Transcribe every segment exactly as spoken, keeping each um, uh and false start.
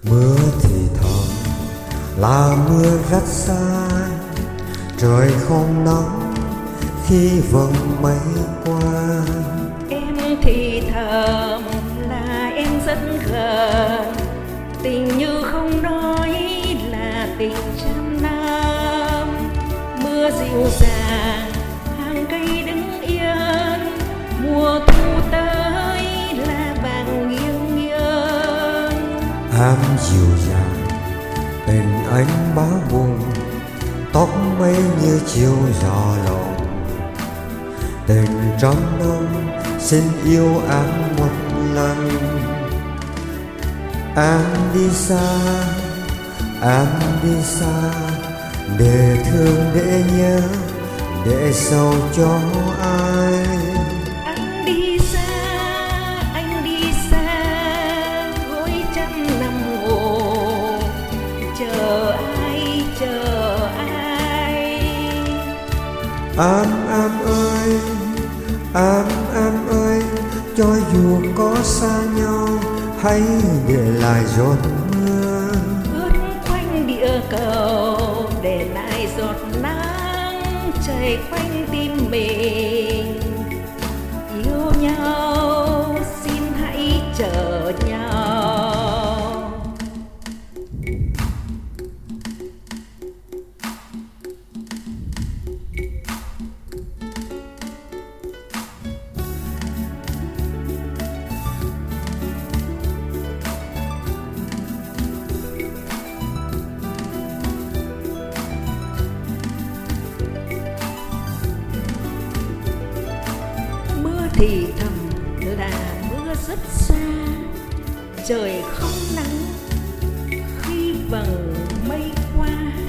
Mưa thì thầm là mưa rất xa, trời không nắng khi vầng mây qua. Em thì thầm là em rất gần, tình như không nói là tình trăm năm. Mưa dịu dàng hàng cây đứng yên, mùa thu tới là vàng nghiêng nghiêng. Em dịu dàng tình anh bá bùng, tóc mây như chiều gió lòng. Tình trăm năm xin yêu em một lần. Em đi xa, em đi xa, để thương để nhớ, để sầu cho ai. Anh đi xa, anh đi xa, gối trăm năm ngủ, chờ ai, chờ ai. Em em ơi, em em ơi, cho dù có xa nhau, hãy để lại giọt mưa. Ướt quanh địa cầu, để lại giọt nắng chảy quanh tim mình. Yêu nhau, xin hãy chờ nhau. Thì thầm là mưa rất xa, trời không nắng khi vầng mây qua.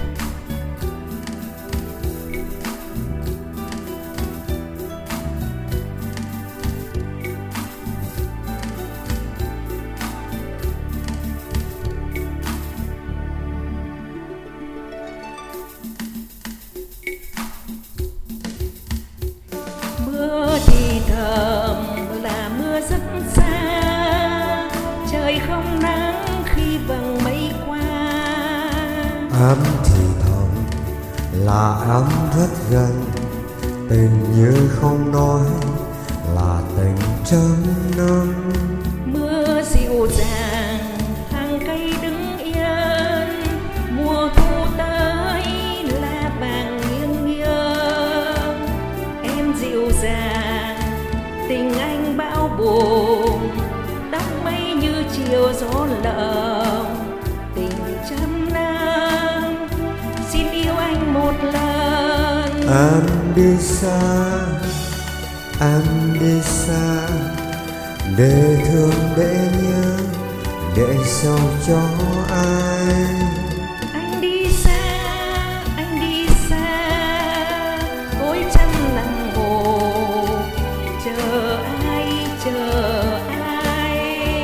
Mưa thì thầm là mưa rất xa, trời không nắng khi vầng mây qua. Em thì thầm là em rất gần, tình như không nói là tình trăm năm. Mưa dịu dàng hàng cây đứng yên, mùa thu tới là vàng nghiêng nghiêng. Em dịu dàng tình anh bão bùng, tóc mây như chiều gió lộng. Tình trăm năm xin yêu anh một lần. Em đi xa, em đi xa, để thương để nhớ, để sầu cho ai. Anh đi xa, anh đi xa, gối trăm năm ngủ, chờ ai, chờ ai.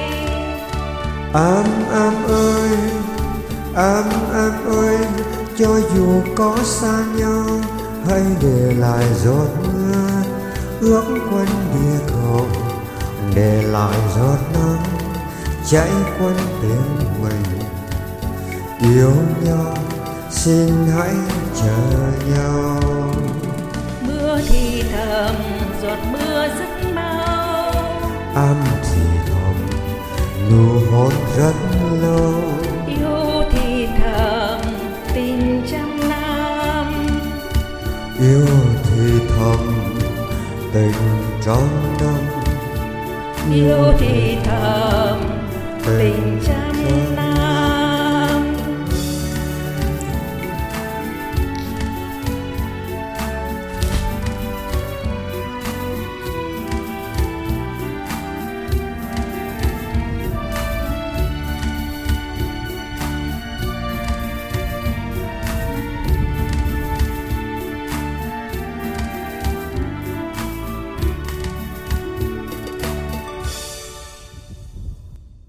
Em em ơi, em em ơi, cho dù có xa nhau, hãy để lại giọt mưa ướt quanh địa cầu, để lại giọt nắng chảy quanh tim mình. Yêu nhau xin hãy chờ nhau. Mưa thì thầm giọt mưa rất mau, Em thì thầm nụ hôn rất lâu. yêu thì thầm tình trăm năm. Yêu thì thầm tình trăm năm. Yêu thì